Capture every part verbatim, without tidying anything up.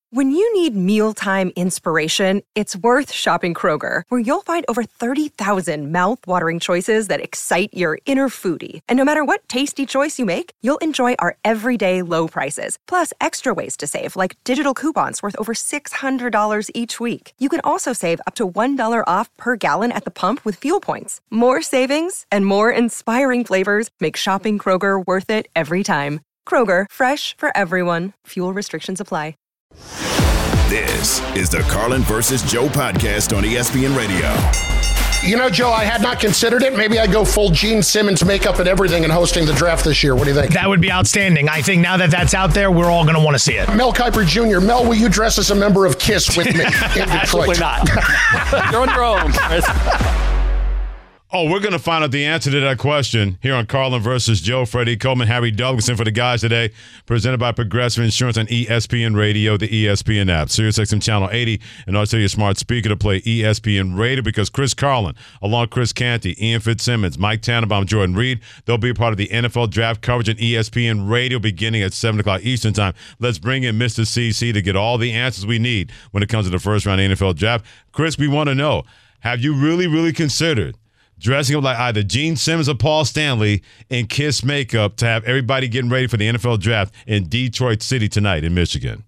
When you need mealtime inspiration, it's worth shopping Kroger, where you'll find over thirty thousand mouth-watering choices that excite your inner foodie. And no matter what tasty choice you make, you'll enjoy our everyday low prices, plus extra ways to save, like digital coupons worth over six hundred dollars each week. You can also save up to one dollar off per gallon at the pump with fuel points. More savings and more inspiring flavors make shopping Kroger worth it every time. Kroger, fresh for everyone. Fuel restrictions apply. This is the Carlin versus Joe podcast on E S P N Radio. You know, Joe, I had not considered it. Maybe I'd go full Gene Simmons makeup and everything and hosting the draft this year. What do you think? That would be outstanding. I think now that that's out there, we're all going to want to see it. Mel Kiper Junior Mel, will you dress as a member of KISS with me in Detroit? Absolutely not. You're on your own, Chris. Oh, we're going to find out the answer to that question here on Carlin versus Joe. Freddie Coleman, Harry Douglas in for the guys today. Presented by Progressive Insurance on E S P N Radio, the E S P N app, SiriusXM Channel eighty, and also your smart speaker to play E S P N Radio, because Chris Carlin, along with Chris Canty, Ian Fitzsimmons, Mike Tannenbaum, Jordan Reed, they'll be a part of the N F L Draft coverage on E S P N Radio beginning at seven o'clock Eastern Time. Let's bring in Mister C C to get all the answers we need when it comes to the first round N F L Draft. Chris, we want to know, have you really, really considered dressing up like either Gene Simmons or Paul Stanley in KISS makeup to have everybody getting ready for the N F L Draft in Detroit City tonight in Michigan?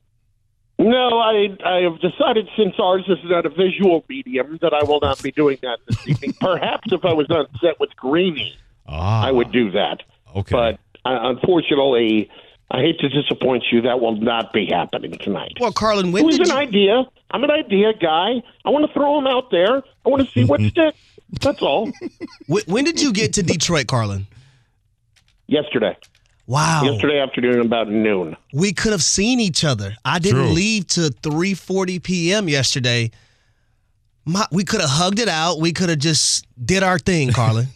No, I I have decided, since ours is not a visual medium, that I will not be doing that this evening. Perhaps if I was on set with Greeny, ah, I would do that. Okay. But uh, unfortunately, I hate to disappoint you, that will not be happening tonight. Well, Carlin, when it was did an you... idea. I'm an idea guy. I want to throw them out there. I want to see what sticks. That's all. When did you get to Detroit, Carlin? Yesterday. Wow. Yesterday afternoon about noon. We could have seen each other. I didn't True. leave till three forty p.m. yesterday. My, we could have hugged it out. We could have just did our thing, Carlin.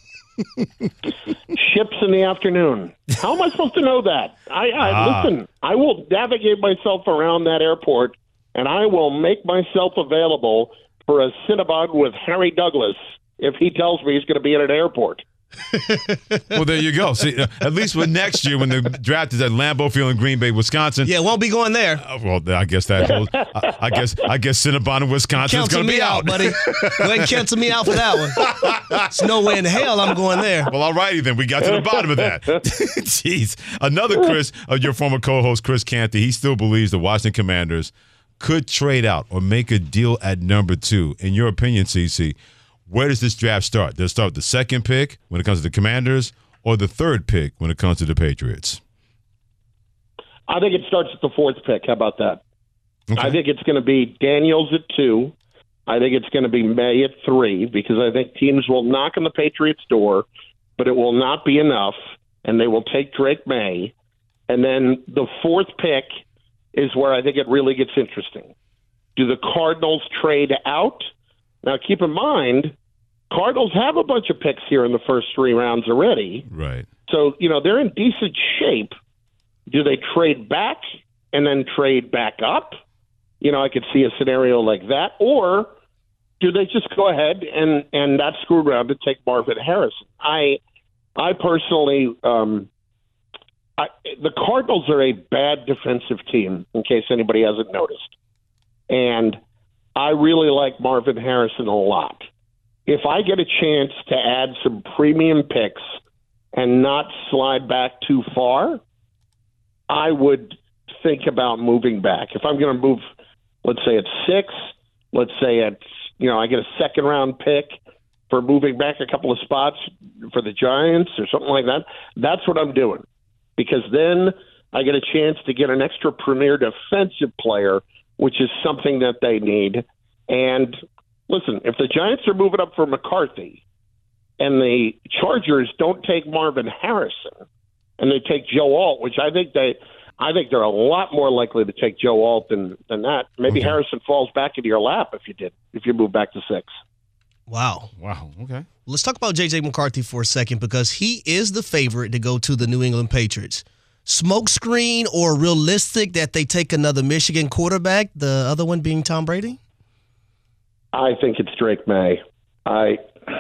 Ships in the afternoon. How am I supposed to know that? I, I Ah. Listen, I will navigate myself around that airport, and I will make myself available for a Cinnabon with Harry Douglas if he tells me he's going to be at an airport. Well, there you go. See, uh, at least for next year when the draft is at Lambeau Field in Green Bay, Wisconsin. Yeah, won't be going there. Uh, well, I guess that holds. I, I guess I guess Cinnabon in Wisconsin is Cancel going to me be out, out, buddy. Go ahead and cancel me out for that one. There's no way in hell I'm going there. Well, all righty then. We got to the bottom of that. Jeez. Another Chris, uh, your former co-host, Chris Canty, he still believes the Washington Commanders could trade out or make a deal at number two. In your opinion, C C, where does this draft start? Does it start with the second pick when it comes to the Commanders, or the third pick when it comes to the Patriots? I think it starts at the fourth pick. How about that? Okay. I think it's going to be Daniels at two. I think it's going to be May at three, because I think teams will knock on the Patriots' door, but it will not be enough, and they will take Drake May. And then the fourth pick is where I think it really gets interesting. Do the Cardinals trade out? Now, keep in mind, Cardinals have a bunch of picks here in the first three rounds already. Right. So, you know, they're in decent shape. Do they trade back and then trade back up? You know, I could see a scenario like that. Or do they just go ahead and, and not screw around to take Marvin Harrison? I I personally, um, I, the Cardinals are a bad defensive team, in case anybody hasn't noticed. And I really like Marvin Harrison a lot. If I get a chance to add some premium picks and not slide back too far, I would think about moving back. If I'm going to move, let's say at six, let's say at, you know, I get a second round pick for moving back a couple of spots for the Giants or something like that, that's what I'm doing. Because then I get a chance to get an extra premier defensive player, which is something that they need. And listen, if the Giants are moving up for McCarthy and the Chargers don't take Marvin Harrison and they take Joe Alt, which I think they, I think they're a lot more likely to take Joe Alt than, than that. Maybe okay. Harrison falls back into your lap if you did, if you move back to six. Wow. Wow. Okay. Let's talk about J J McCarthy for a second, because he is the favorite to go to the New England Patriots. Smokescreen or realistic that they take another Michigan quarterback, the other one being Tom Brady? I think it's Drake May. I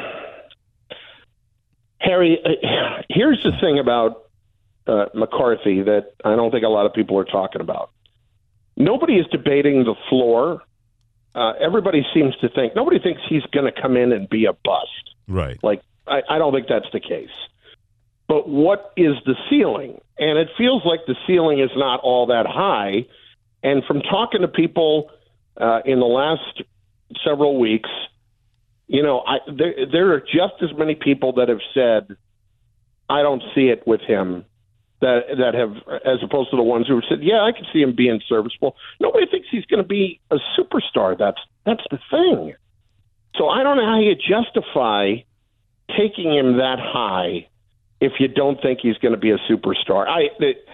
Harry, here's the thing about uh, McCarthy that I don't think a lot of people are talking about. nobody is debating the floor. Uh, everybody seems to think, nobody thinks he's going to come in and be a bust. Right. Like, I, I don't think that's the case. But what is the ceiling? And it feels like the ceiling is not all that high. And from talking to people uh, in the last several weeks, you know, I, there, there are just as many people that have said, I don't see it with him, that that have, as opposed to the ones who have said, yeah, I can see him being serviceable. Nobody thinks he's going to be a superstar. That's that's the thing. So I don't know how you justify taking him that high if you don't think he's going to be a superstar. I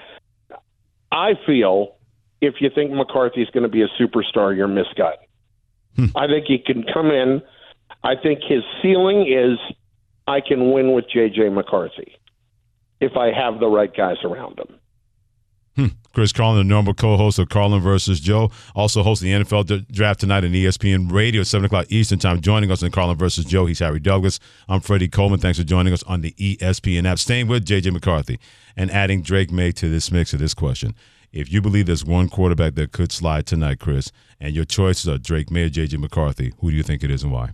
I feel if you think McCarthy's going to be a superstar, you're misguided. Hmm. I think he can come in. I think his ceiling is I can win with J J McCarthy if I have the right guys around him. Hmm. Chris Carlin, the normal co-host of Carlin versus Joe, also hosting the N F L Draft tonight on E S P N Radio, seven o'clock Eastern Time. Joining us on Carlin versus Joe, he's Harry Douglas. I'm Freddie Coleman. Thanks for joining us on the E S P N app. Staying with J J McCarthy and adding Drake Maye to this mix of this question. If you believe there's one quarterback that could slide tonight, Chris, and your choices are Drake Maye or J J McCarthy, who do you think it is and why?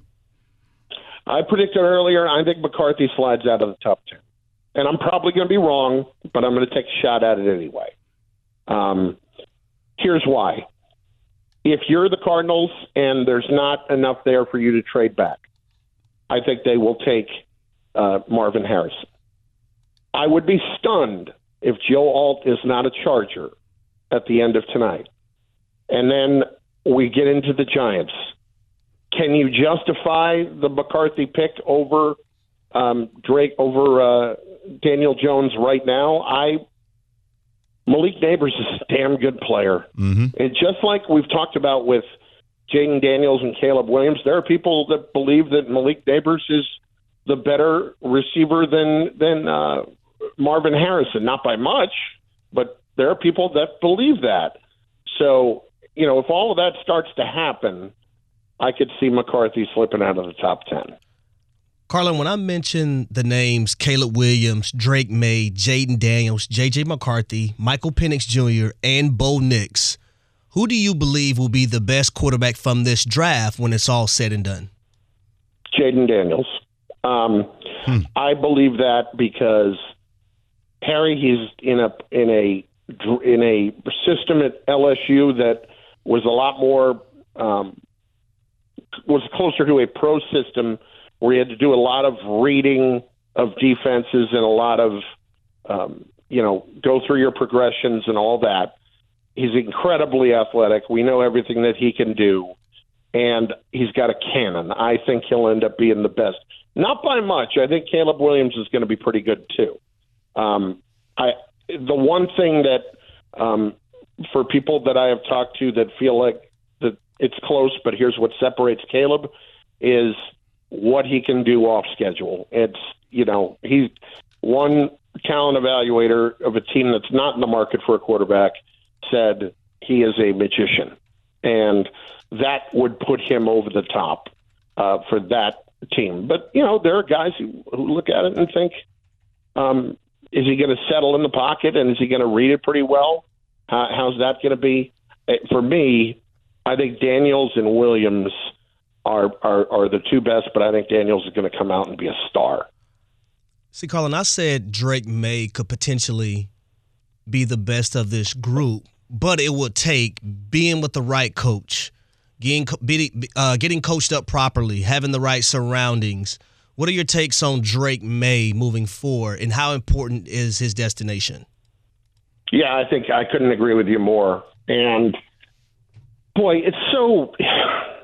I predicted earlier, I think McCarthy slides out of the top ten. And I'm probably going to be wrong, but I'm going to take a shot at it anyway. Um, here's why. If you're the Cardinals and there's not enough there for you to trade back, I think they will take uh, Marvin Harrison. I would be stunned if Joe Alt is not a Charger at the end of tonight. And then we get into the Giants. Can you justify the McCarthy pick over um, Drake, over uh, Daniel Jones right now? I Malik Neighbors is a damn good player. Mm-hmm. And just like we've talked about with Jaden Daniels and Caleb Williams, there are people that believe that Malik Neighbors is the better receiver than than uh, Marvin Harrison. Not by much, but there are people that believe that. So, you know, if all of that starts to happen, I could see McCarthy slipping out of the top ten. Carlin, when I mention the names Caleb Williams, Drake Maye, Jaden Daniels, J J McCarthy, Michael Penix Junior, and Bo Nix, who do you believe will be the best quarterback from this draft when it's all said and done? Jaden Daniels. Um, hmm. I believe that because Harry, he's in a in a in a system at L S U that was a lot more um, was closer to a pro system, where he had to do a lot of reading of defenses and a lot of, um, you know, go through your progressions and all that. He's incredibly athletic. We know everything that he can do, and he's got a cannon. I think he'll end up being the best. Not by much. I think Caleb Williams is going to be pretty good too. Um, I the one thing that um, for people that I have talked to that feel like that it's close, but here's what separates Caleb is what he can do off schedule. It's, you know, he's one talent evaluator of a team that's not in the market for a quarterback said he is a magician, and that would put him over the top uh, for that team. But, you know, there are guys who, who look at it and think, um, is he going to settle in the pocket, and is he going to read it pretty well? How, how's that going to be? For me, I think Daniels and Williams Are, are are the two best, but I think Daniels is going to come out and be a star. See, Colin, I said Drake Maye could potentially be the best of this group, but it would take being with the right coach, getting uh, getting coached up properly, having the right surroundings. What are your takes on Drake Maye moving forward, and how important is his destination? Yeah, I think I couldn't agree with you more. And, boy, it's so –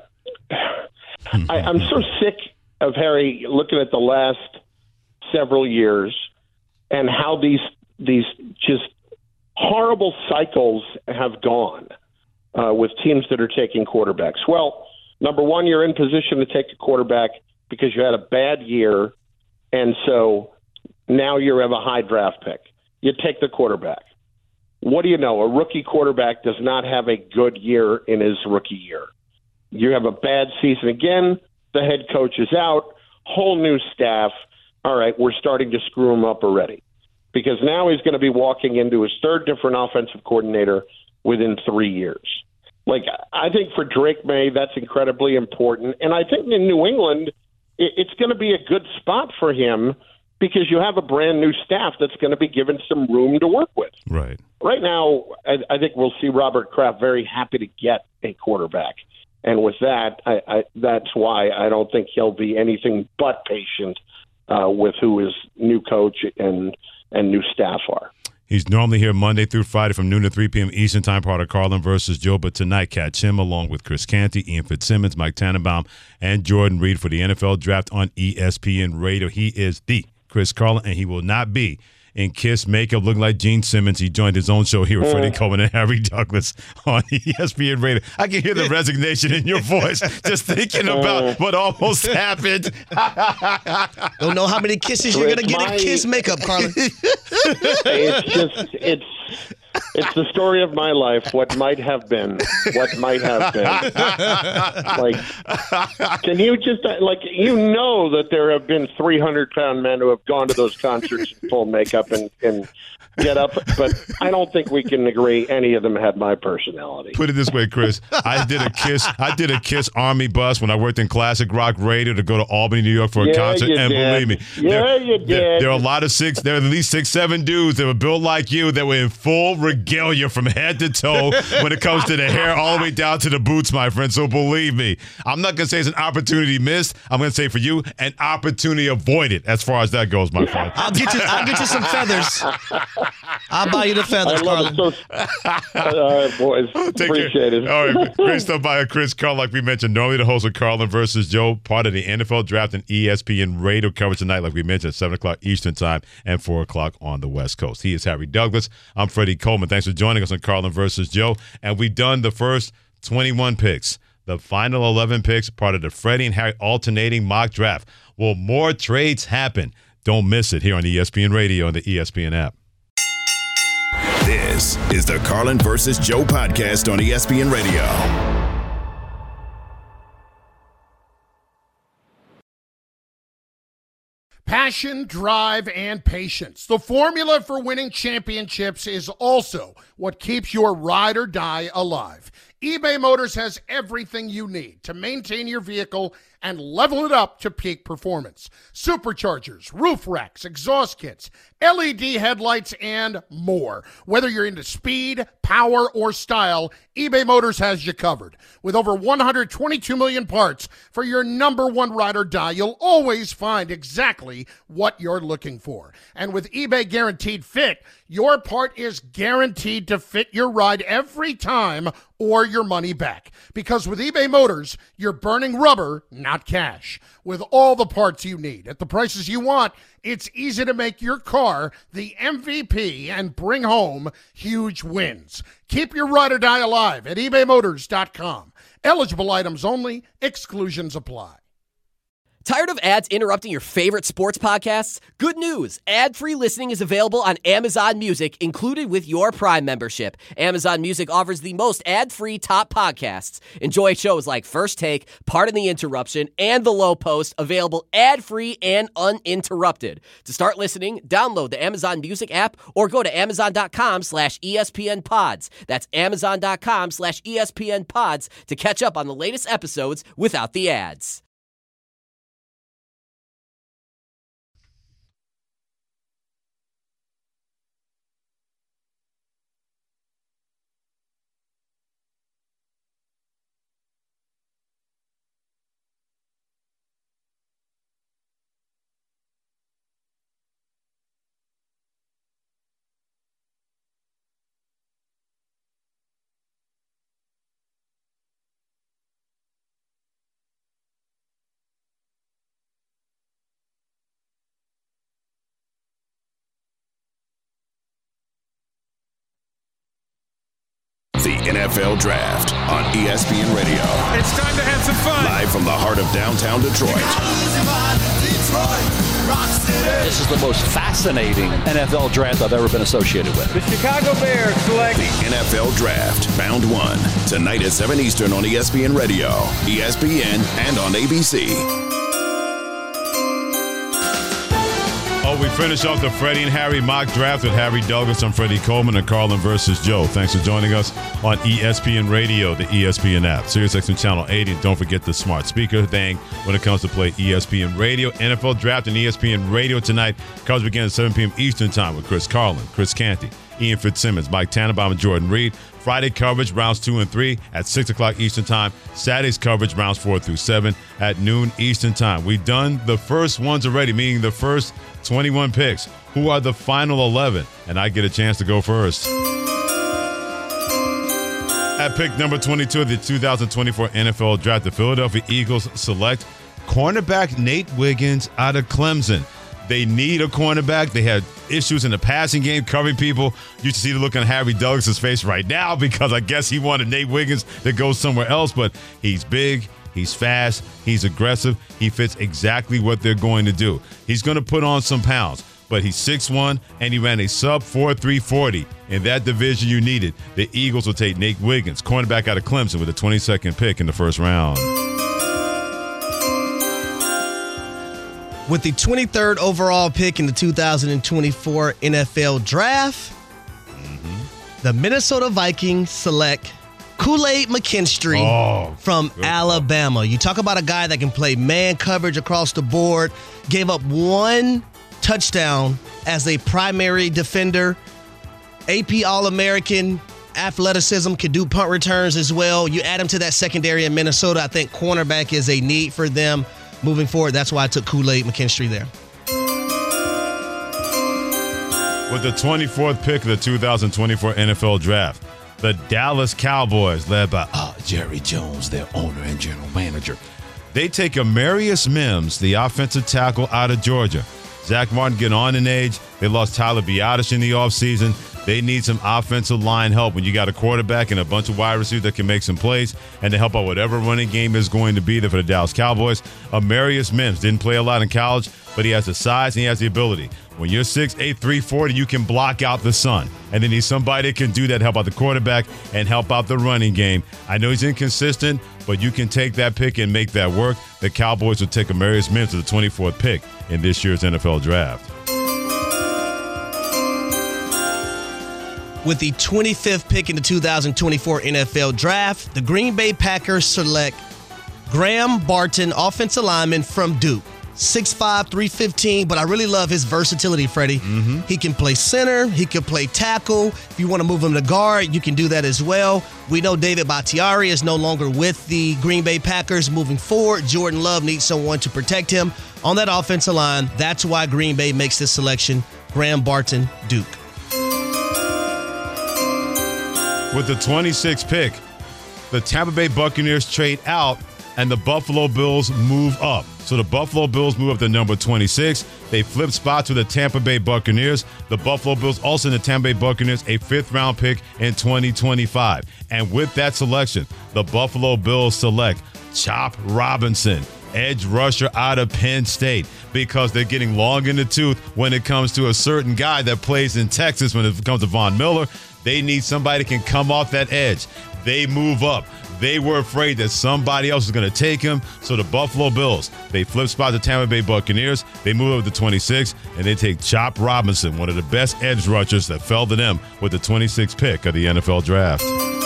I, I'm so sick of Harry looking at the last several years and how these these just horrible cycles have gone uh, with teams that are taking quarterbacks. Well, number one, you're in position to take a quarterback because you had a bad year, and so now you have a high draft pick. You take the quarterback. What do you know? A rookie quarterback does not have a good year in his rookie year. You have a bad season again. The head coach is out. Whole new staff. All right, we're starting to screw him up already because now he's going to be walking into his third different offensive coordinator within three years. Like, I think for Drake May, that's incredibly important. And I think in New England, it's going to be a good spot for him because you have a brand new staff that's going to be given some room to work with. Right. Right now, I, I think we'll see Robert Kraft very happy to get a quarterback. And with that, I, I, that's why I don't think he'll be anything but patient uh, with who his new coach and, and new staff are. He's normally here Monday through Friday from noon to three p.m. Eastern Time, part of Carlin versus Joe. But tonight, catch him along with Chris Canty, Ian Fitzsimmons, Mike Tannenbaum, and Jordan Reed for the N F L Draft on E S P N Radio. He is the Chris Carlin, and he will not be in KISS makeup looking like Gene Simmons. He joined his own show here with Freddie Coleman and Harry Douglas on E S P N Radio. I can hear the resignation in your voice just thinking about what almost happened. Don't know how many kisses you're going to get in KISS makeup, Carlin. It's just, it's, it's the story of my life, what might have been, what might have been. Like, can you just, like, you know that there have been three hundred pound men who have gone to those concerts in full makeup and, and get up, but I don't think we can agree any of them had my personality. Put it this way, Chris. I did a KISS I did a KISS Army bus when I worked in classic rock radio to go to Albany, New York for a Yeah, concert. you And did. believe me, Yeah, there, you did. There, there are a lot of six, there are at least six, seven dudes that were built like you that were in full regalia from head to toe when it comes to the hair all the way down to the boots, my friend. So believe me, I'm not going to say it's an opportunity missed. I'm going to say for you, an opportunity avoided as far as that goes, my friend. I'll get you. I'll get you some feathers. I'll buy you the feathers, I love Carlin. it. So, all right, boys. Take Appreciate care. it. All right, great stuff by Chris Carlin. Like we mentioned, normally the host of Carlin versus Joe, part of the N F L Draft and E S P N Radio coverage tonight, like we mentioned, at seven o'clock Eastern Time and four o'clock on the West Coast. He is Harry Douglas. I'm Freddie Coleman. Thanks for joining us on Carlin versus Joe. And we've done the first twenty-one picks. The final eleven picks, part of the Freddie and Harry alternating mock draft. Will more trades happen? Don't miss it here on E S P N Radio and the E S P N app. This is the Carlin versus Joe podcast on E S P N Radio. Passion, drive, and patience. The formula for winning championships is also what keeps your ride or die alive. eBay Motors has everything you need to maintain your vehicle and level it up to peak performance. Superchargers, roof racks, exhaust kits, L E D headlights, and more. Whether you're into speed, power, or style, eBay Motors has you covered. With over one hundred twenty-two million parts for your number one ride or die, you'll always find exactly what you're looking for. And with eBay Guaranteed Fit, your part is guaranteed to fit your ride every time or your money back. Because with eBay Motors, you're burning rubber, not cash. With all the parts you need at the prices you want, it's easy to make your car the M V P and bring home huge wins. Keep your ride or die alive at ebay motors dot com. Eligible items only. Exclusions apply. Tired of ads interrupting your favorite sports podcasts? Good news! Ad-free listening is available on Amazon Music, included with your Prime membership. Amazon Music offers the most ad-free top podcasts. Enjoy shows like First Take, Pardon the Interruption, and The Low Post, available ad-free and uninterrupted. To start listening, download the Amazon Music app or go to amazon.com slash ESPN pods. That's amazon.com slash ESPN pods to catch up on the latest episodes without the ads. The N F L Draft on E S P N Radio. It's time to have some fun. Live from the heart of downtown Detroit. This is the most fascinating N F L draft I've ever been associated with. The Chicago Bears select the N F L Draft, Round one. Tonight at seven Eastern on E S P N Radio, E S P N, and on A B C. Oh, we finish off the Freddie and Harry mock draft with Harry Douglas. I'm Freddie Coleman and Carlin versus Joe. Thanks for joining us on E S P N Radio, the E S P N app, SiriusXM Channel eighty, and don't forget the smart speaker thing when it comes to play E S P N Radio. N F L Draft and E S P N Radio tonight. Coverage begins at seven p.m. Eastern Time with Chris Carlin, Chris Canty, Ian Fitzsimmons, Mike Tannenbaum, and Jordan Reed. Friday coverage, rounds two and three at six o'clock Eastern Time. Saturday's coverage, rounds four through seven at noon Eastern Time. We've done the first ones already, meaning the first twenty-one picks. Who are the final eleven? And I get a chance to go first. At pick number twenty-two of the two thousand twenty-four N F L Draft, the Philadelphia Eagles select cornerback Nate Wiggins out of Clemson. They need a cornerback. They had issues in the passing game, covering people. You should see the look on Harry Douglas' face right now because I guess he wanted Nate Wiggins to go somewhere else, but he's big, he's fast, he's aggressive. He fits exactly what they're going to do. He's going to put on some pounds, but he's six one, and he ran a sub four three forty. In that division you needed, the Eagles will take Nate Wiggins, cornerback out of Clemson, with a twenty-second pick in the first round. With the twenty-third overall pick in the two thousand twenty-four N F L Draft, mm-hmm. the Minnesota Vikings select Kool-Aid McKinstry oh, from Alabama. You talk about a guy that can play man coverage across the board, gave up one touchdown as a primary defender, A P All-American, athleticism, can do punt returns as well. You add him to that secondary in Minnesota, I think cornerback is a need for them moving forward. That's why I took Kool-Aid McKinstry there. With the twenty-fourth pick of the two thousand twenty-four N F L Draft, the Dallas Cowboys, led by uh, Jerry Jones, their owner and general manager, they take Amarius Mims, the offensive tackle out of Georgia. Zach Martin getting on in age. They lost Tyler Biadasz in the offseason. They need some offensive line help when you got a quarterback and a bunch of wide receivers that can make some plays and to help out whatever running game is going to be there for the Dallas Cowboys. Amarius Mims didn't play a lot in college, but he has the size and he has the ability. When you're six eight, three forty, you can block out the sun. And then he's somebody that can do that, help out the quarterback and help out the running game. I know he's inconsistent, but you can take that pick and make that work. The Cowboys will take Amarius Mims to the twenty-fourth pick in this year's N F L Draft. With the twenty-fifth pick in the two thousand twenty-four N F L Draft, the Green Bay Packers select Graham Barton, offensive lineman from Duke. six five, three fifteen, but I really love his versatility, Freddie. Mm-hmm. He can play center. He can play tackle. If you want to move him to guard, you can do that as well. We know David Bakhtiari is no longer with the Green Bay Packers moving forward. Jordan Love needs someone to protect him on that offensive line. That's why Green Bay makes this selection. Graham Barton, Duke. With the twenty-sixth pick, the Tampa Bay Buccaneers trade out and the Buffalo Bills move up. So the Buffalo Bills move up to number twenty-six. They flip spots with the Tampa Bay Buccaneers. The Buffalo Bills also in the Tampa Bay Buccaneers, a fifth-round pick in twenty twenty-five. And with that selection, the Buffalo Bills select Chop Robinson, edge rusher out of Penn State, because they're getting long in the tooth when it comes to a certain guy that plays in Texas when it comes to Von Miller. They need somebody that can come off that edge. They move up. They were afraid that somebody else was going to take him. So the Buffalo Bills, they flip spot the Tampa Bay Buccaneers. They move up to twenty-six, and they take Chop Robinson, one of the best edge rushers that fell to them, with the twenty-sixth pick of the N F L Draft.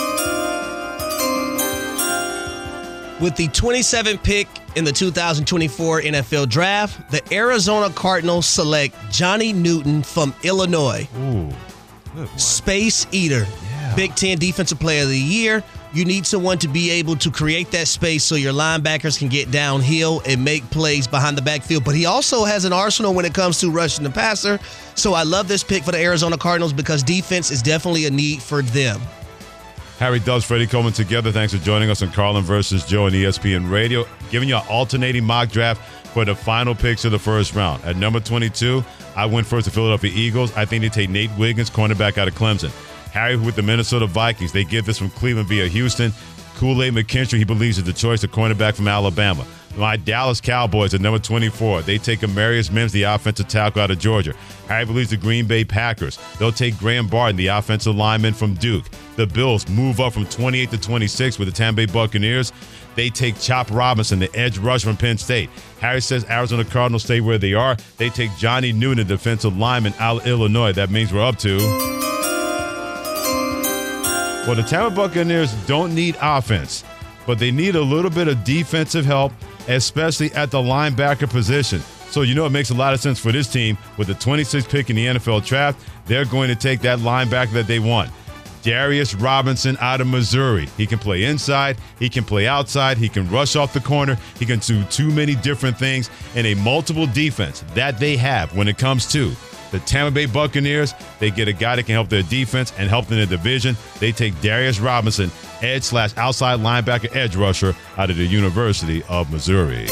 With the twenty-seventh pick in the two thousand twenty-four N F L Draft, the Arizona Cardinals select Johnny Newton from Illinois. Ooh. Space Eater, yeah. Big Ten Defensive Player of the Year. You need someone to be able to create that space so your linebackers can get downhill and make plays behind the backfield. But he also has an arsenal when it comes to rushing the passer. So I love this pick for the Arizona Cardinals because defense is definitely a need for them. Harry Douglas, Freddie Coleman together. Thanks for joining us on Carlin versus Joe on E S P N Radio, giving you an alternating mock draft for the final picks of the first round. At number twenty-two, I went first to Philadelphia Eagles. I think they take Nate Wiggins, cornerback out of Clemson. Harry with the Minnesota Vikings. They get this from Cleveland via Houston. Kool-Aid McKinstry, he believes, is the choice, the cornerback from Alabama. My Dallas Cowboys at number twenty-four. They take Amarius Mims, the offensive tackle out of Georgia. Harry believes the Green Bay Packers. They'll take Graham Barton, the offensive lineman from Duke. The Bills move up from twenty-eight to twenty-six with the Tampa Bay Buccaneers. They take Chop Robinson, the edge rusher from Penn State. Harry says Arizona Cardinals stay where they are. They take Johnny Newton, defensive lineman out of Illinois. That means we're up to Well, the Tampa Buccaneers don't need offense, but they need a little bit of defensive help, especially at the linebacker position. So you know it makes a lot of sense for this team. With the twenty-sixth pick in the N F L draft, they're going to take that linebacker that they want. Darius Robinson out of Missouri. He can play inside. He can play outside. He can rush off the corner. He can do too many different things in a multiple defense that they have when it comes to the Tampa Bay Buccaneers. They get a guy that can help their defense and help in the division. They take Darius Robinson, edge slash outside linebacker edge rusher out of the University of Missouri.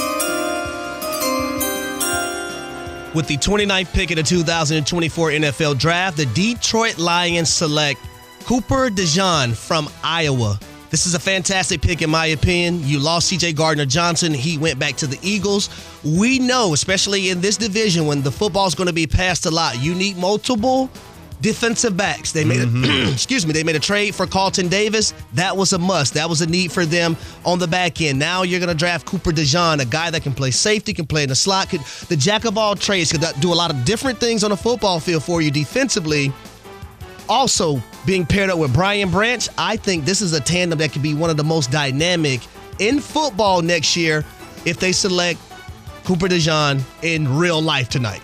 With the twenty-ninth pick in the two thousand twenty-four N F L Draft, the Detroit Lions select Cooper DeJean from Iowa. This is a fantastic pick, in my opinion. You lost C J Gardner-Johnson. He went back to the Eagles. We know, especially in this division, when the football's going to be passed a lot, you need multiple defensive backs. They made mm-hmm. a, excuse me, they made a trade for Carlton Davis. That was a must. That was a need for them on the back end. Now you're going to draft Cooper DeJean, a guy that can play safety, can play in the slot, could the jack of all trades, could do a lot of different things on the football field for you defensively. Also, being paired up with Brian Branch, I think this is a tandem that could be one of the most dynamic in football next year if they select Cooper DeJean in real life tonight.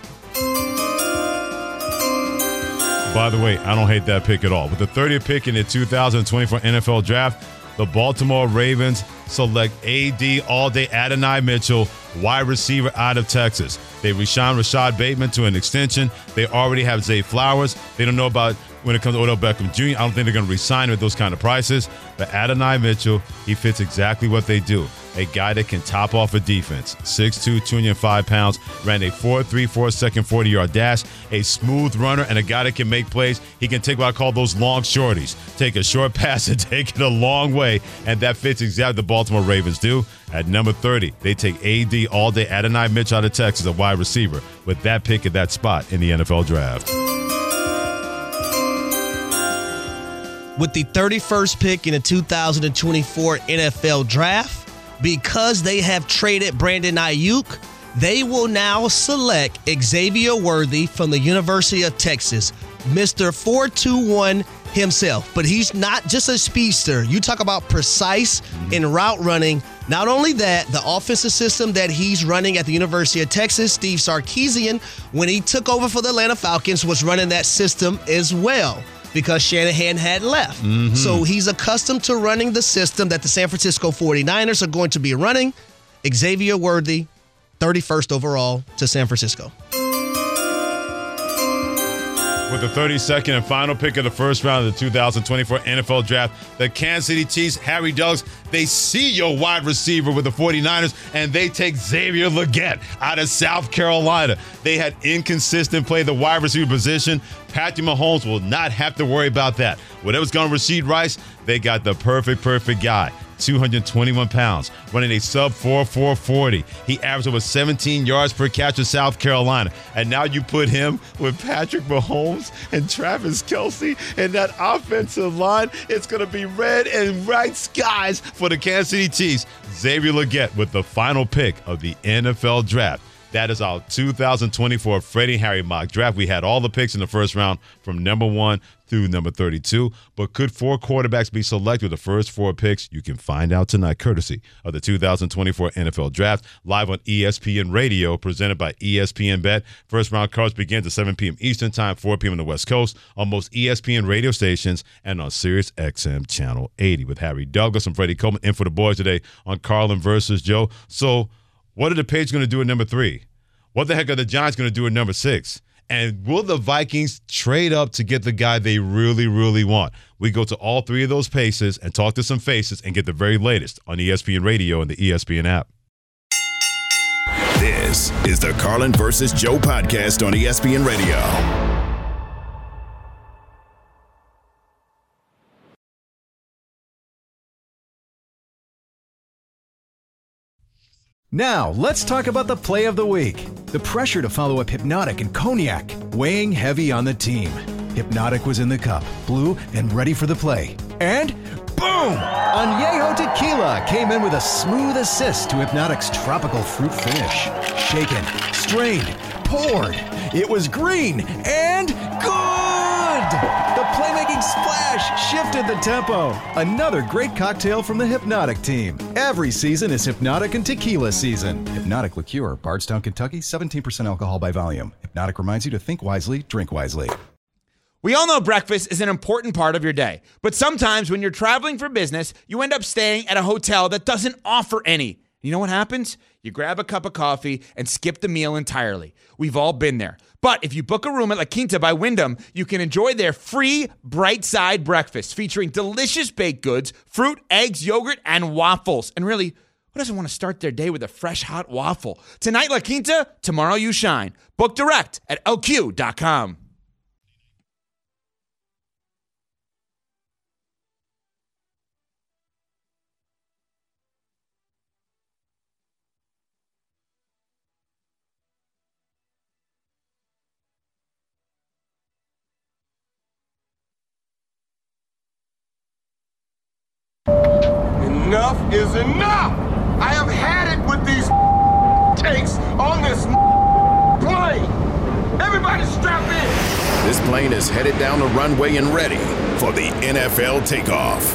By the way, I don't hate that pick at all. With the thirtieth pick in the two thousand twenty-four N F L Draft, the Baltimore Ravens select A D All-Day Adonai Mitchell, wide receiver out of Texas. They re-signed Rashad Bateman to an extension. They already have Zay Flowers. They don't know about when it comes to Odell Beckham Junior I don't think they're going to re-sign him at those kind of prices. But Adonai Mitchell, he fits exactly what they do. A guy that can top off a defense. six two, two hundred five pounds, ran a four three four second forty-yard dash, a smooth runner, and a guy that can make plays. He can take what I call those long shorties. Take a short pass and take it a long way, and that fits exactly what the Baltimore Ravens do. At number thirty, they take A D All-Day Adonai Mitchell out of Texas, a wide receiver, with that pick at that spot in the N F L Draft. With the thirty-first pick in the two thousand twenty-four N F L Draft, because they have traded Brandon Ayuk, they will now select Xavier Worthy from the University of Texas, Mister four two one himself. But he's not just a speedster. You talk about precise in route running. Not only that, the offensive system that he's running at the University of Texas, Steve Sarkisian, when he took over for the Atlanta Falcons, was running that system as well, because Shanahan had left. Mm-hmm. So he's accustomed to running the system that the San Francisco forty-niners are going to be running. Xavier Worthy, thirty-first overall to San Francisco. With the thirty-second and final pick of the first round of the two thousand twenty-four N F L Draft, the Kansas City Chiefs, Harry Douglas, they see your wide receiver with the forty-niners, and they take Xavier Legette out of South Carolina. They had inconsistent play the wide receiver position. Patrick Mahomes will not have to worry about that. Whatever's going to Rashid Rice, they got the perfect, perfect guy. two hundred twenty-one pounds, running a sub four four forty. He averaged over seventeen yards per catch in South Carolina. And now you put him with Patrick Mahomes and Travis Kelce, and that offensive line, it's going to be red and bright skies for the Kansas City Chiefs. Xavier Legette with the final pick of the N F L Draft. That is our two thousand twenty-four Freddie Harry mock draft. We had all the picks in the first round from number one through number thirty-two. But could four quarterbacks be selected with the first four picks? You can find out tonight, courtesy of the two thousand twenty-four N F L Draft, live on E S P N Radio, presented by E S P N Bet. First round cards begins at seven p.m. Eastern Time, four p.m. on the West Coast, on most E S P N radio stations, and on Sirius X M Channel eighty. With Harry Douglas and Freddie Coleman in for the boys today on Carlin versus Joe. So, what are the Patriots going to do at number three? What the heck are the Giants going to do at number six? And will the Vikings trade up to get the guy they really, really want? We go to all three of those paces and talk to some faces and get the very latest on E S P N Radio and the E S P N app. This is the Carlin versus Joe podcast on E S P N Radio. Now, let's talk about the play of the week. The pressure to follow up Hypnotic and Cognac, weighing heavy on the team. Hypnotic was in the cup, blue, and ready for the play. And boom! Añejo Tequila came in with a smooth assist to Hypnotic's tropical fruit finish. Shaken, strained, poured. It was green and good! The playmaking splash shifted the tempo. Another great cocktail from the Hypnotic team. Every season is Hypnotic and Tequila season. Hypnotic Liqueur, Bardstown, Kentucky, seventeen percent alcohol by volume. Hypnotic reminds you to think wisely, drink wisely. We all know breakfast is an important part of your day, but sometimes when you're traveling for business, you end up staying at a hotel that doesn't offer any. You know what happens? You grab a cup of coffee and skip the meal entirely. We've all been there. But if you book a room at La Quinta by Wyndham, you can enjoy their free Bright Side breakfast featuring delicious baked goods, fruit, eggs, yogurt, and waffles. And really, who doesn't want to start their day with a fresh, hot waffle? Tonight, La Quinta, tomorrow you shine. Book direct at L Q dot com. Enough is enough! I have had it with these takes on this plane! Everybody strap in! This plane is headed down the runway and ready for the N F L takeoff.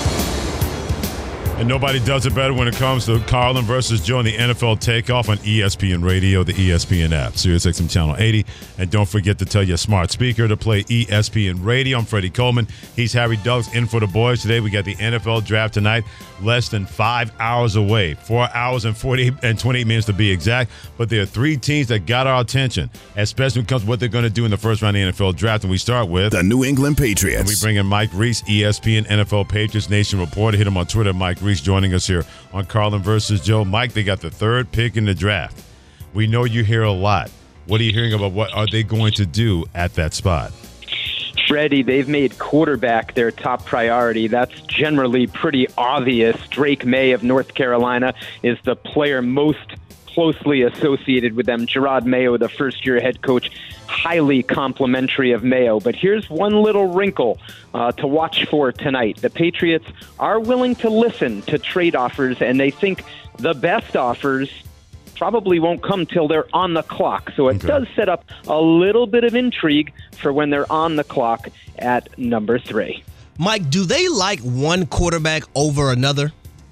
And nobody does it better when it comes to Carlin versus Joe in the N F L takeoff on E S P N Radio, the E S P N app, Sirius X M Channel eighty. And don't forget to tell your smart speaker to play E S P N Radio. I'm Freddie Coleman. He's Harry Douglas in for the boys today. We got the N F L draft tonight, less than five hours away. Four hours and forty and twenty-eight minutes to be exact. But there are three teams that got our attention, especially when it comes to what they're going to do in the first round of the N F L draft. And we start with the New England Patriots. And we bring in Mike Reese, E S P N N F L Patriots Nation reporter. Hit him on Twitter, Mike Reese, joining us here on Carlin versus Joe. Mike, they got the third pick in the draft. We know you hear a lot. What are you hearing about what are they going to do at that spot? Freddie, they've made quarterback their top priority. That's generally pretty obvious. Drake May of North Carolina is the player most closely associated with them. Gerard Mayo, the first-year head coach, highly complimentary of Mayo. But here's one little wrinkle uh, to watch for tonight. The Patriots are willing to listen to trade offers, and they think the best offers probably won't come till they're on the clock. So it okay. does set up a little bit of intrigue for when they're on the clock at number three. Mike, do they like one quarterback over another?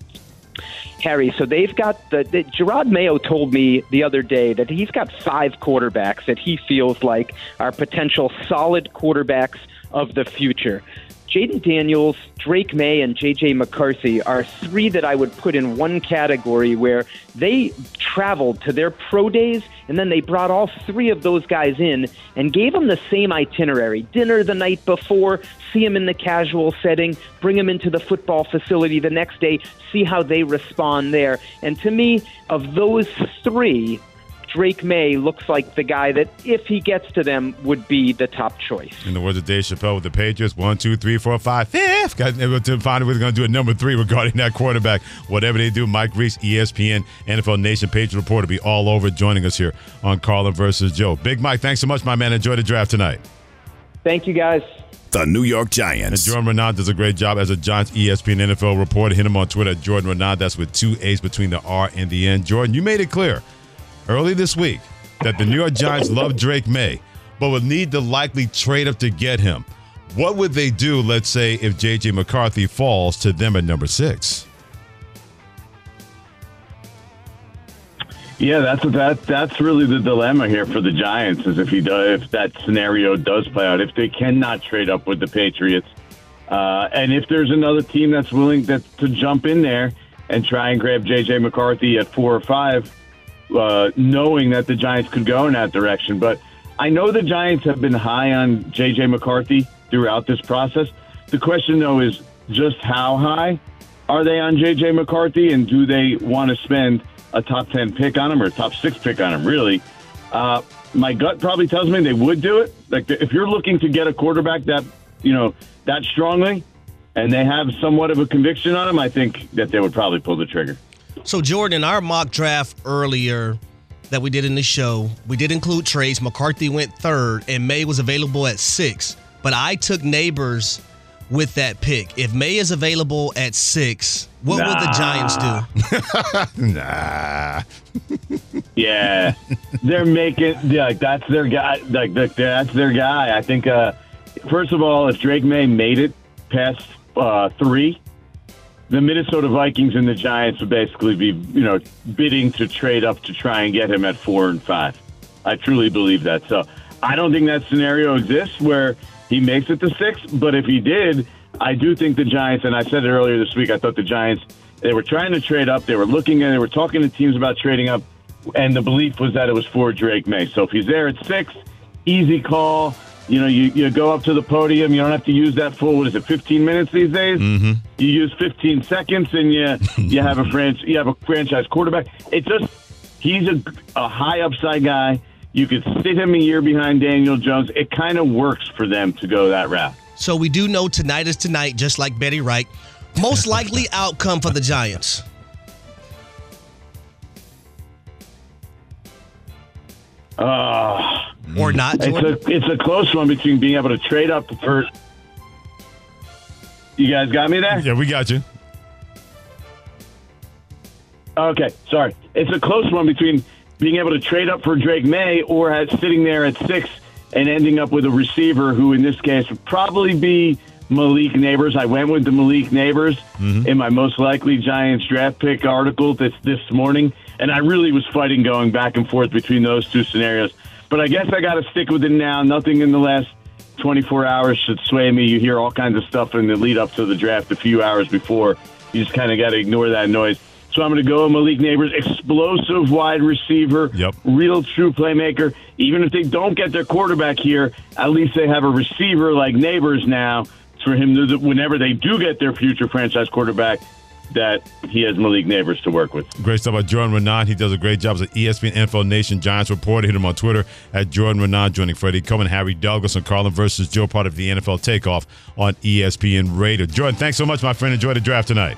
Harry, so they've got the, the Gerard Mayo told me the other day that he's got five quarterbacks that he feels like are potential solid quarterbacks of the future. Jaden Daniels, Drake May, and J J McCarthy are three that I would put in one category where they traveled to their pro days and then they brought all three of those guys in and gave them the same itinerary. Dinner the night before, see them in the casual setting, bring them into the football facility the next day, see how they respond there. And to me, of those three, Drake May looks like the guy that, if he gets to them, would be the top choice. In the words of Dave Chappelle with the Patriots, one, two, three, four, five, fifth. Got to find out we're going to do at number three regarding that quarterback. Whatever they do, Mike Reese, E S P N, N F L Nation Patriot reporter, be all over joining us here on Carlin versus Joe. Big Mike, thanks so much, my man. Enjoy the draft tonight. Thank you, guys. The New York Giants. And Jordan Renan does a great job as a Giants E S P N N F L reporter. Hit him on Twitter, Jordan Renan. That's with two A's between the R and the N. Jordan, you made it clear early this week that the New York Giants love Drake May, but would need to likely trade up to get him. What would they do, let's say, if J J McCarthy falls to them at number six? Yeah, that's that. That's really the dilemma here for the Giants, is if he does, if that scenario does play out, if they cannot trade up with the Patriots, uh, and if there's another team that's willing that, to jump in there and try and grab J J McCarthy at four or five. Uh, knowing that the Giants could go in that direction. But I know the Giants have been high on J J McCarthy throughout this process. The question, though, is just how high are they on J J McCarthy, and do they want to spend a top ten pick on him or a top six pick on him, really? Uh, my gut probably tells me they would do it. Like, if you're looking to get a quarterback that, you know, that strongly and they have somewhat of a conviction on him, I think that they would probably pull the trigger. So, Jordan, our mock draft earlier that we did in the show, we did include trades. McCarthy went third, and May was available at six. But I took Neighbors with that pick. If May is available at six, what nah. would the Giants do? nah. yeah, they're making yeah, like that's their guy. Like that's their guy. I think uh, first of all, if Drake May made it past uh, three, the Minnesota Vikings and the Giants would basically be, you know, bidding to trade up to try and get him at four and five. I truly believe that. So I don't think that scenario exists where he makes it to six, but if he did, I do think the Giants, and I said it earlier this week, I thought the Giants, they were trying to trade up. They were looking and they were talking to teams about trading up, and the belief was that it was for Drake May. So if he's there at six, easy call. You know, you, you go up to the podium. You don't have to use that full, what is it, fifteen minutes these days? Mm-hmm. You use fifteen seconds, and you you have a franch, you have a franchise quarterback. It just he's a, a high upside guy. You could sit him a year behind Daniel Jones. It kind of works for them to go that route. So we do know tonight is tonight, just like Betty Wright. Most likely outcome for the Giants. Uh, or not, it's a, it's a close one between being able to trade up for. You guys got me there? Yeah, we got you. Okay, sorry. It's a close one between being able to trade up for Drake May or at, sitting there at six and ending up with a receiver who, in this case, would probably be Malik Neighbors. I went with the Malik Neighbors mm-hmm. in my most likely Giants draft pick article this, this morning, and I really was fighting going back and forth between those two scenarios. But I guess I got to stick with it now. Nothing in the last twenty-four hours should sway me. You hear all kinds of stuff in the lead up to the draft a few hours before. You just kind of got to ignore that noise. So I'm going to go with Malik Neighbors, explosive wide receiver, yep. real true playmaker. Even if they don't get their quarterback here, at least they have a receiver like Neighbors now for him to, whenever they do get their future franchise quarterback, that he has Malik Neighbors to work with. Great stuff about Jordan Renan. He does a great job as an E S P N N F L Nation Giants reporter. Hit him on Twitter at Jordan Renan, joining Freddie Coleman, Harry Douglas, and Carlin versus Joe, part of the N F L Takeoff on E S P N Radio. Jordan, thanks so much, my friend. Enjoy the draft tonight.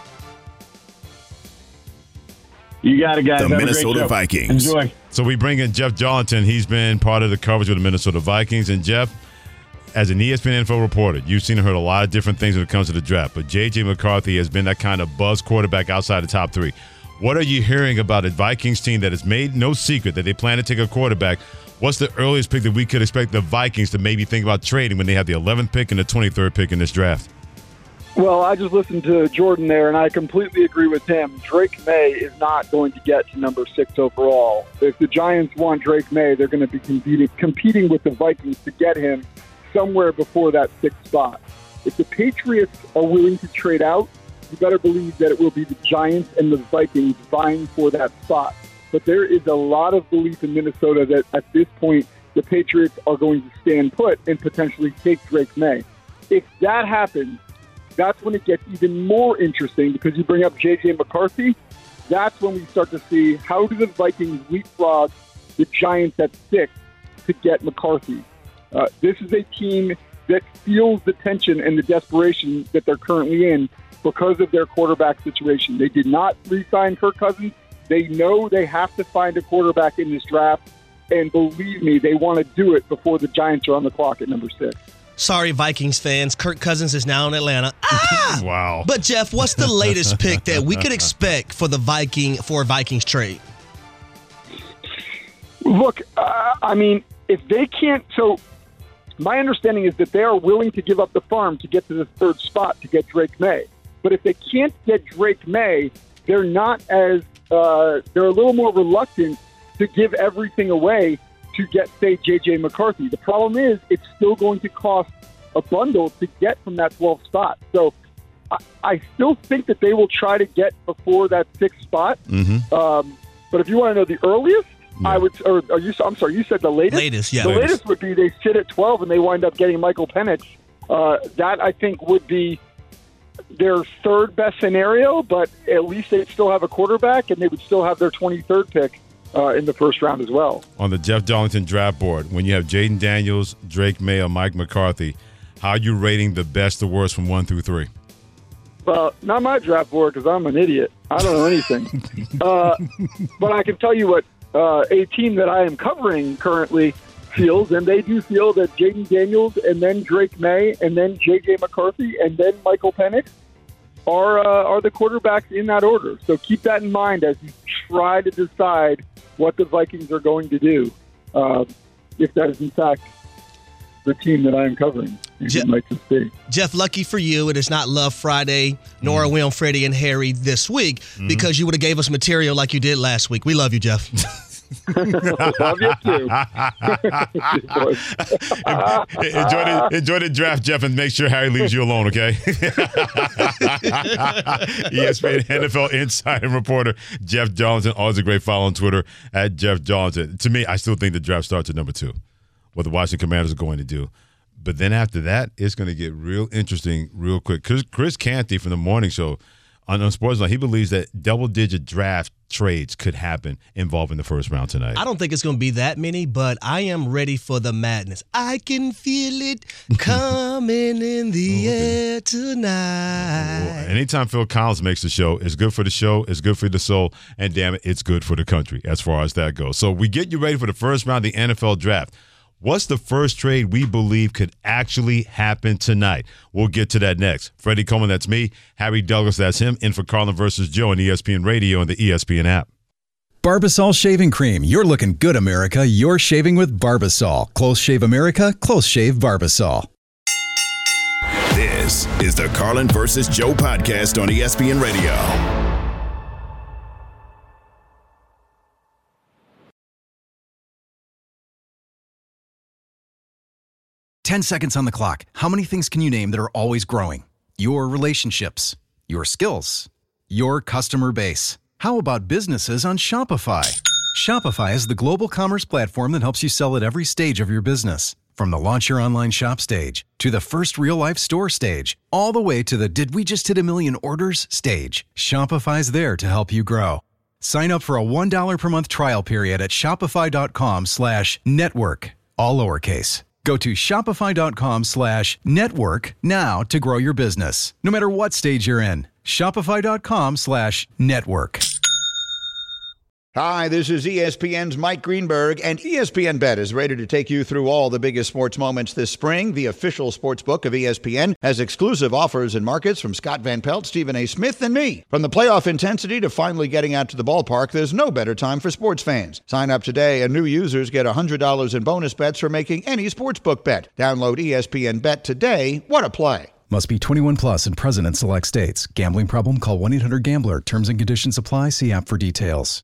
You got it, guys. The Have Minnesota Vikings. Enjoy. So we bring in Jeff Darlington. He's been part of the coverage with the Minnesota Vikings. And Jeff, as an E S P N N F L reporter, you've seen and heard a lot of different things when it comes to the draft. But J J McCarthy has been that kind of buzz quarterback outside the top three. What are you hearing about a Vikings team that has made no secret that they plan to take a quarterback? What's the earliest pick that we could expect the Vikings to maybe think about trading when they have the eleventh pick and the twenty-third pick in this draft? Well, I just listened to Jordan there, and I completely agree with him. Drake May is not going to get to number six overall. If the Giants want Drake May, they're going to be competing, competing with the Vikings to get him somewhere before that sixth spot. If the Patriots are willing to trade out, you better believe that it will be the Giants and the Vikings vying for that spot. But there is a lot of belief in Minnesota that at this point, the Patriots are going to stand put and potentially take Drake May. If that happens, that's when it gets even more interesting because you bring up J J McCarthy. That's when we start to see how do the Vikings leapfrog the Giants at six to get McCarthy. Uh, this is a team that feels the tension and the desperation that they're currently in because of their quarterback situation. They did not re-sign Kirk Cousins. They know they have to find a quarterback in this draft, and believe me, they want to do it before the Giants are on the clock at number six. Sorry, Vikings fans. Kirk Cousins is now in Atlanta. Ah! Wow. But, Jeff, what's the latest pick that we could expect for the Viking for a Vikings trade? Look, uh, I mean, if they can't – so my understanding is that they are willing to give up the farm to get to the third spot to get Drake May. But if they can't get Drake May, they're not as uh, – they're a little more reluctant to give everything away to get, say, J J McCarthy. The problem is it's still going to cost a bundle to get from that twelfth spot. So I, I still think that they will try to get before that sixth spot. Mm-hmm. Um, but if you want to know the earliest, yeah. I would, or are you, I'm sorry, you said the latest? Latest, yeah. The latest. latest would be they sit at twelve and they wind up getting Michael Penix. Uh, that, I think, would be their third best scenario, but at least they'd still have a quarterback and they would still have their twenty-third pick. Uh, in the first round as well. On the Jeff Darlington draft board, when you have Jaden Daniels, Drake May, or Mike McCarthy, how are you rating the best to worst from one through three? Well, not my draft board because I'm an idiot. I don't know anything. uh, but I can tell you what uh, a team that I am covering currently feels, and they do feel that Jaden Daniels and then Drake May and then J J McCarthy and then Michael Penix are uh, are the quarterbacks in that order. So keep that in mind as you try to decide what the Vikings are going to do, uh, if that is in fact the team that I am covering. Je- might just be. Jeff, lucky for you, it is not Love Friday, nor are we on Freddie and Harry this week mm-hmm. because you would have gave us material like you did last week. We love you, Jeff. Love you too. enjoy, the, enjoy the draft, Jeff, and make sure Harry leaves you alone, okay? E S P N N F L insider reporter Jeff Darlington. Always a great follow on Twitter at Jeff Darlington. To me, I still think the draft starts at number two, what the Washington Commanders are going to do. But then after that, it's going to get real interesting real quick. Chris, Chris Canty from the morning show on, on Sportsline, he believes that double-digit draft trades could happen involving the first round tonight. I don't think it's going to be that many, but I am ready for the madness. I can feel it coming in the oh, okay. air tonight. Well, anytime Phil Collins makes the show, it's good for the show, it's good for the soul, and damn it, it's good for the country as far as that goes. So we get you ready for the first round of the N F L draft. What's the first trade we believe could actually happen tonight? We'll get to that next. Freddie Coleman, that's me. Harry Douglas, that's him. In for Carlin versus Joe on E S P N Radio and the E S P N app. Barbasol Shaving Cream. You're looking good, America. You're shaving with Barbasol. Close Shave America, Close Shave Barbasol. This is the Carlin versus Joe podcast on E S P N Radio. Ten seconds on the clock. How many things can you name that are always growing? Your relationships, your skills, your customer base. How about businesses on Shopify? Shopify is the global commerce platform that helps you sell at every stage of your business. From the launch your online shop stage, to the first real-life store stage, all the way to the did we just hit a million orders stage. Shopify's there to help you grow. Sign up for a one dollar per month trial period at shopify.com slash network, all lowercase. Go to shopify.com slash network now to grow your business. No matter what stage you're in, shopify.com slash network. Hi, this is E S P N's Mike Greenberg, and E S P N Bet is ready to take you through all the biggest sports moments this spring. The official sports book of E S P N has exclusive offers and markets from Scott Van Pelt, Stephen A. Smith, and me. From the playoff intensity to finally getting out to the ballpark, there's no better time for sports fans. Sign up today, and new users get one hundred dollars in bonus bets for making any sportsbook bet. Download E S P N Bet today. What a play. Must be twenty-one plus and present in select states. Gambling problem? Call one eight hundred gambler. Terms and conditions apply. See app for details.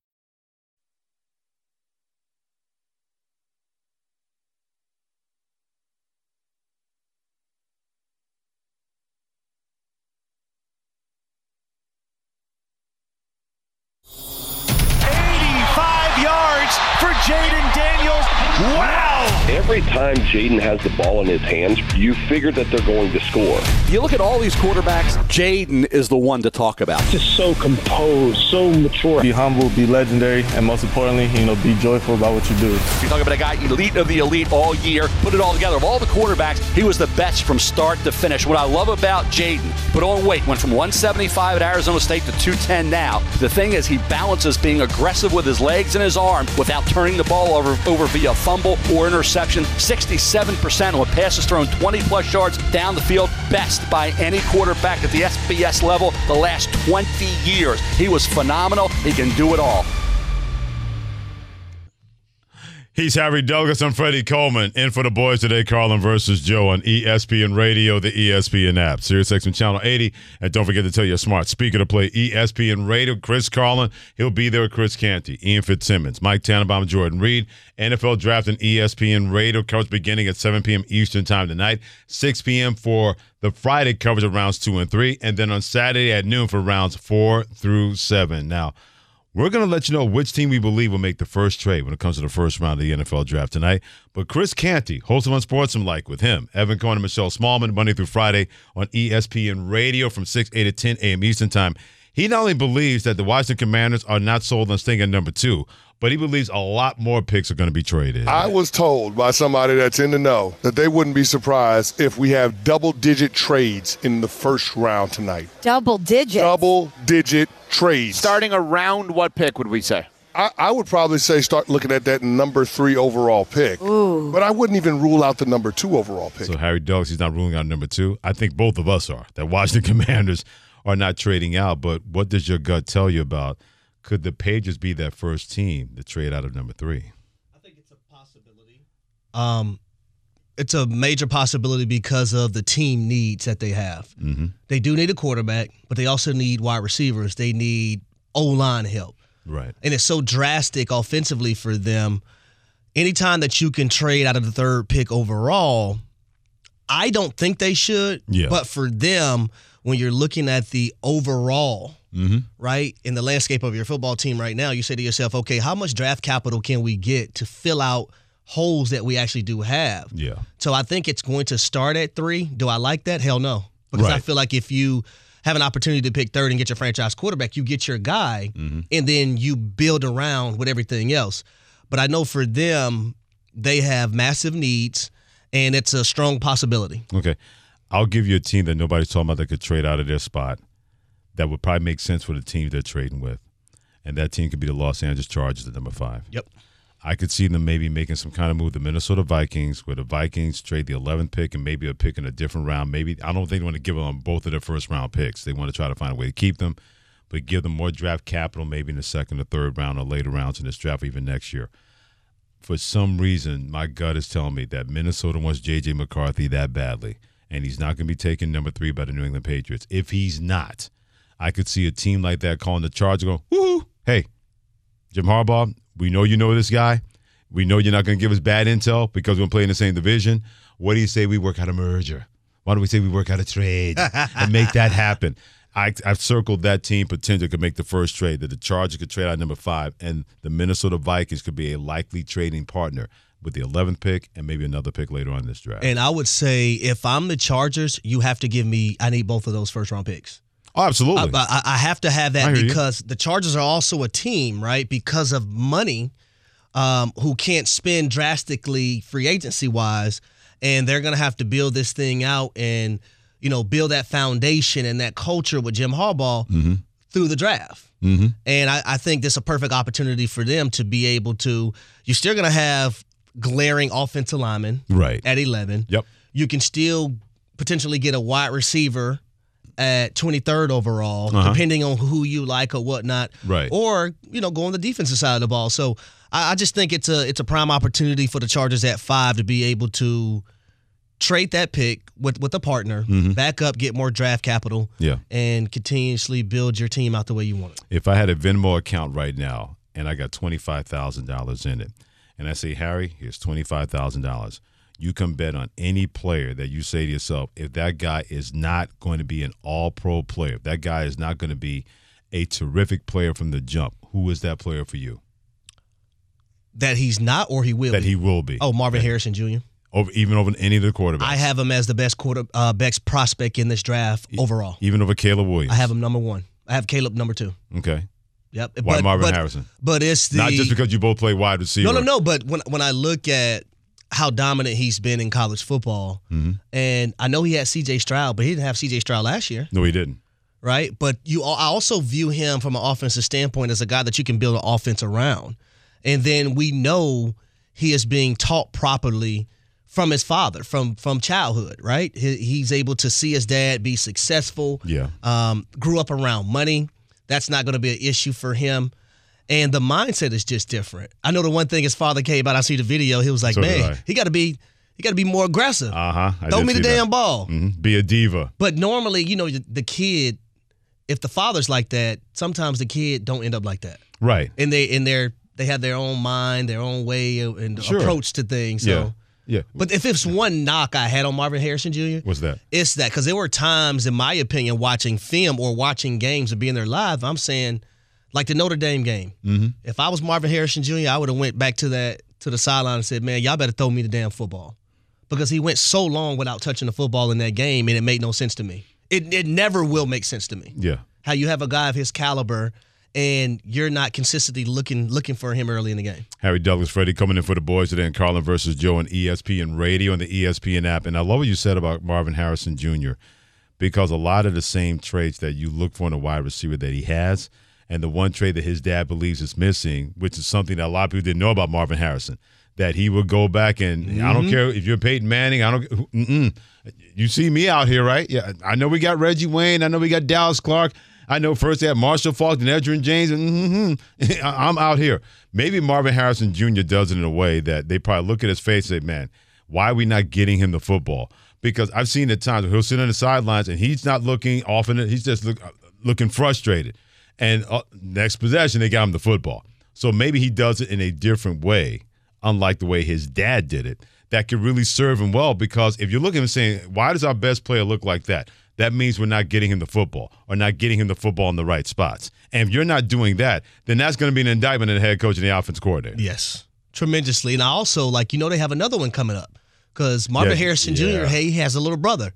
For Jaden Daniels. Wow! Every time Jaden has the ball in his hands, you figure that they're going to score. You look at all these quarterbacks, Jaden is the one to talk about. Just so composed, so mature. Be humble, be legendary, and most importantly, you know, be joyful about what you do. You're talking about a guy elite of the elite all year, put it all together. Of all the quarterbacks, he was the best from start to finish. What I love about Jaden, put on weight, went from one seventy-five at Arizona State to two ten now. The thing is, he balances being aggressive with his legs and his arm without turning the ball over, over via fumble or interception. sixty-seven percent on passes thrown twenty plus yards down the field. Best by any quarterback at the S B S level the last twenty years. He was phenomenal. He can do it all. He's Harry Douglas. I'm Freddie Coleman. In for the boys today, Carlin versus Joe on E S P N Radio, the E S P N app, SiriusXM Channel eighty. And don't forget to tell your smart speaker to play E S P N Radio. Chris Carlin, he'll be there with Chris Canty, Ian Fitzsimmons, Mike Tannenbaum, Jordan Reed. N F L Draft and E S P N Radio coverage beginning at seven p.m. Eastern Time tonight, six p.m. for the Friday coverage of rounds two and three, and then on Saturday at noon for rounds four through seven. Now, we're going to let you know which team we believe will make the first trade when it comes to the first round of the N F L Draft tonight. But Chris Canty, host of Unsportsmanlike with him, Evan Cohen and Michelle Smallman, Monday through Friday on E S P N Radio from six, eight to ten a.m. Eastern Time. He not only believes that the Washington Commanders are not sold on staying at number two, but he believes a lot more picks are going to be traded. I was told by somebody that's in the know that they wouldn't be surprised if we have double-digit trades in the first round tonight. Double digits? Double-digit trades. Starting around what pick would we say? I, I would probably say start looking at that number three overall pick. Ooh. But I wouldn't even rule out the number two overall pick. So Harry Douglas, he's not ruling out number two. I think both of us are. That Washington Commanders are not trading out. But what does your gut tell you about, could the Patriots be that first team to trade out of number three? I think it's a possibility. Um, it's a major possibility because of the team needs that they have. Mm-hmm. They do need a quarterback, but they also need wide receivers. They need O-line help. Right. And it's so drastic offensively for them. Anytime that you can trade out of the third pick overall, I don't think they should. Yeah. But for them, when you're looking at the overall, mm-hmm. right, in the landscape of your football team right now, you say to yourself, okay, how much draft capital can we get to fill out holes that we actually do have? Yeah. So I think it's going to start at three. Do I like that? Hell no. Because Right. I feel like if you have an opportunity to pick third and get your franchise quarterback, you get your guy, mm-hmm. and then you build around with everything else. But I know for them, they have massive needs, and it's a strong possibility. Okay. I'll give you a team that nobody's talking about that could trade out of their spot that would probably make sense for the team they're trading with. And that team could be the Los Angeles Chargers at number five. Yep. I could see them maybe making some kind of move, the Minnesota Vikings, where the Vikings trade the eleventh pick and maybe a pick in a different round. Maybe I don't think they want to give them both of their first round picks. They want to try to find a way to keep them, but give them more draft capital maybe in the second or third round or later rounds in this draft, even next year. For some reason, my gut is telling me that Minnesota wants J J McCarthy that badly, and he's not going to be taken number three by the New England Patriots. If he's not, I could see a team like that calling the Chargers, go, woohoo, hey, Jim Harbaugh, we know you know this guy. We know you're not going to give us bad intel because we're going to play in the same division. What do you say we work out a merger? Why don't we say we work out a trade and make that happen? I, I've circled that team potentially could make the first trade, that the Chargers could trade out number five, and the Minnesota Vikings could be a likely trading partner with the eleventh pick and maybe another pick later on in this draft. And I would say if I'm the Chargers, you have to give me – I need both of those first-round picks. Oh, absolutely. I, I, I have to have I that hear you. because the Chargers are also a team, right, because of money, um, who can't spend drastically free agency-wise, and they're going to have to build this thing out and, you know, build that foundation and that culture with Jim Harbaugh Mm-hmm. through the draft. Mm-hmm. And I, I think this is a perfect opportunity for them to be able to – you're still going to have glaring offensive linemen Right. at eleven. Yep. You can still potentially get a wide receiver at twenty-third overall, Uh-huh. depending on who you like or whatnot. Right. Or, you know, go on the defensive side of the ball. So I, I just think it's a it's a prime opportunity for the Chargers at five to be able to trade that pick with, with a partner, Mhm. back up, get more draft capital, Yeah. and continuously build your team out the way you want it. If I had a Venmo account right now and I got twenty-five thousand dollars in it, and I say, Harry, here's twenty-five thousand dollars. You can bet on any player that you say to yourself, if that guy is not going to be an all-pro player, if that guy is not going to be a terrific player from the jump, who is that player for you? That he's not or he will That be? he will be. Oh, Marvin Harrison Junior Over, even over any of the quarterbacks. I have him as the best quarter uh, best prospect in this draft overall. Even over Caleb Williams. I have him number one. I have Caleb number two. Okay. Yep. Why But- Marvin but- Harrison? But it's the Not just because you both play wide receiver. No, no, no. But when when I look at how dominant he's been in college football, Mm-hmm. and I know he had C J Stroud, but he didn't have C J Stroud last year, No, he didn't. right? But you, I also view him from an offensive standpoint as a guy that you can build an offense around. And then we know he is being taught properly from his father, from from childhood, right? He, he's able to see his dad be successful. Yeah. Um, grew up around money. That's not going to be an issue for him. And the mindset is just different. I know the one thing his father came out, I see the video, he was like, So did man, I. he got to be he got to be more aggressive. Uh-huh. I Throw did me the see that. damn ball. Mhm. Be a diva. But normally, you know, the kid, if the father's like that, sometimes the kid don't end up like that. Right. And they and they're they have their own mind, their own way of- and Sure. approach to things. So. Yeah. Yeah. But if it's one knock I had on Marvin Harrison Junior, What's that? it's that because there were times, in my opinion, watching film or watching games or being there live, I'm saying, like the Notre Dame game. Mm-hmm. If I was Marvin Harrison Junior, I would have went back to that to the sideline and said, man, y'all better throw me the damn football. Because he went so long without touching the football in that game, and it made no sense to me. It it never will make sense to me. Yeah. How you have a guy of his caliber and you're not consistently looking looking for him early in the game. Harry Douglas, Freddie coming in for the boys today, and Carlin versus Joe on E S P N Radio and the E S P N app. And I love what you said about Marvin Harrison Junior because a lot of the same traits that you look for in a wide receiver that he has, and the one trait that his dad believes is missing, which is something that a lot of people didn't know about Marvin Harrison, that he would go back and Mm-hmm. I don't care if you're Peyton Manning, I don't. Mm-mm. You see me out here, right? Yeah, I know we got Reggie Wayne, I know we got Dallas Clark. I know first they had Marshall Faulk and Edgerrin James, and mm-hmm, I'm out here. Maybe Marvin Harrison Junior does it in a way that they probably look at his face and say, man, why are we not getting him the football? Because I've seen at times where he'll sit on the sidelines and he's not looking often. He's just look, looking frustrated. And uh, next possession, they got him the football. So maybe he does it in a different way, unlike the way his dad did it. That could really serve him well, because if you look at him and saying, why does our best player look like that? That means we're not getting him the football or not getting him the football in the right spots. And if you're not doing that, then that's going to be an indictment of the head coach and the offense coordinator. Yes, tremendously. And I also, like, you know, they have another one coming up because Marvin Yeah, Harrison yeah. Junior, hey, he has a little brother.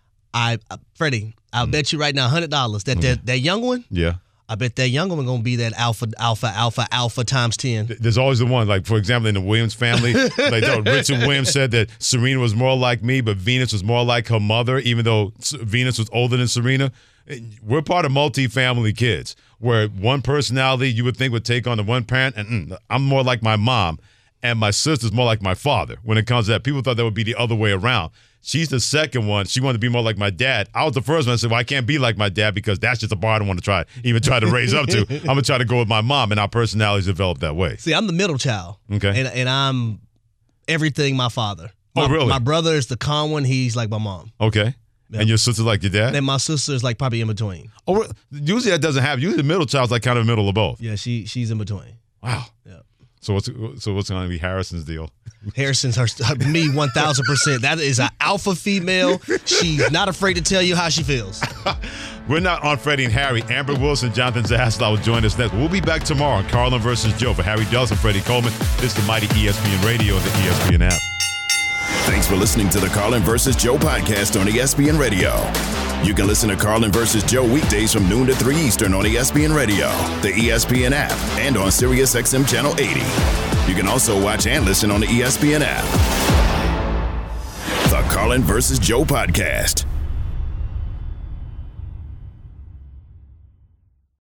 I, uh, Freddie, I'll Mm. bet you right now one hundred dollars that, that that young one, Yeah. I bet that young one going to be that alpha, alpha, alpha, alpha times ten. There's always the one, like, for example, in the Williams family, like though Richard Williams said that Serena was more like me, but Venus was more like her mother, even though S- Venus was older than Serena. We're part of multi-family kids, where one personality you would think would take on the one parent, and mm, I'm more like my mom, and my sister's more like my father. When it comes to that, people thought that would be the other way around. She's the second one. She wanted to be more like my dad. I was the first one that said, well, I can't be like my dad because that's just a bar I don't want to try, even try to raise up to. I'm going to try to go with my mom, and our personalities develop that way. See, I'm the middle child. Okay. And, and I'm everything my father. Oh, My- really? My brother is the calm one. He's like my mom. Okay. Yeah. And your sister's like your dad? And my sister is like probably in between. Oh, re- usually that doesn't happen. Usually the middle child's like kind of the middle of both. Yeah, she she's in between. Wow. Yeah. So what's so what's going to be Harrison's deal? Harrison's her, her me one thousand percent. That is an alpha female. She's not afraid to tell you how she feels. We're not on Freddie and Harry. Amber Wilson, Jonathan Zaslow will join us next. We'll be back tomorrow on Carlin versus Joe. For Harry Dawson, Freddie Coleman, this is the mighty E S P N Radio and the E S P N app. Thanks for listening to the Carlin versus Joe podcast on E S P N Radio. You can listen to Carlin versus Joe weekdays from noon to three Eastern on E S P N Radio, the E S P N app, and on Sirius X M Channel eighty. You can also watch and listen on the E S P N app. The Carlin versus Joe podcast.